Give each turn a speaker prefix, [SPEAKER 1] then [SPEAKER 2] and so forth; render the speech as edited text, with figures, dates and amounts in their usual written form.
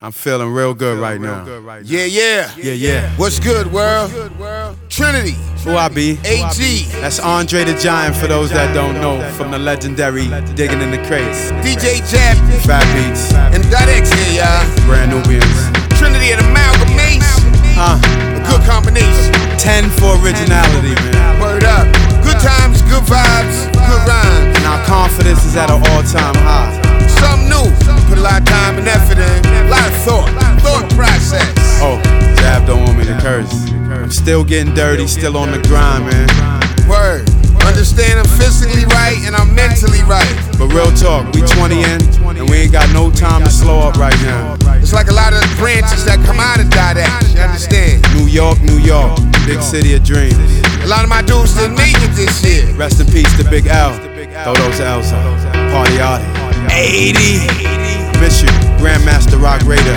[SPEAKER 1] I'm feeling real good right now.
[SPEAKER 2] Yeah. What's good, world? Trinity.
[SPEAKER 1] Who I be?
[SPEAKER 2] AG.
[SPEAKER 1] That's Andre the Giant for those that don't know, from the legendary Digging in the Crates.
[SPEAKER 2] DJ Jab.
[SPEAKER 1] Fat Beats.
[SPEAKER 2] And Dot-X here, y'all.
[SPEAKER 1] Brand Nubians.
[SPEAKER 2] Trinity and amalgamation. A good combination.
[SPEAKER 1] 10 for originality, man.
[SPEAKER 2] Word up. Good times, good vibes, good rhymes.
[SPEAKER 1] Now confidence is at an all-time high.
[SPEAKER 2] Something new. Put a lot of time and effort in. A lot of thought process.
[SPEAKER 1] Oh, Jab don't want me to curse. I'm still getting dirty, still on the grind, man.
[SPEAKER 2] Word. Understand I'm physically right and I'm mentally right.
[SPEAKER 1] But real talk, we 20 in, and we ain't got no time to slow up right now.
[SPEAKER 2] It's like a lot of branches that come out of Dot-X, you understand?
[SPEAKER 1] New York, big city of dreams.
[SPEAKER 2] A lot of my dudes didn't make it this year.
[SPEAKER 1] Rest in peace to Big L. Throw those L's up. Party 80. Miss you, Grandmaster Rock Raider.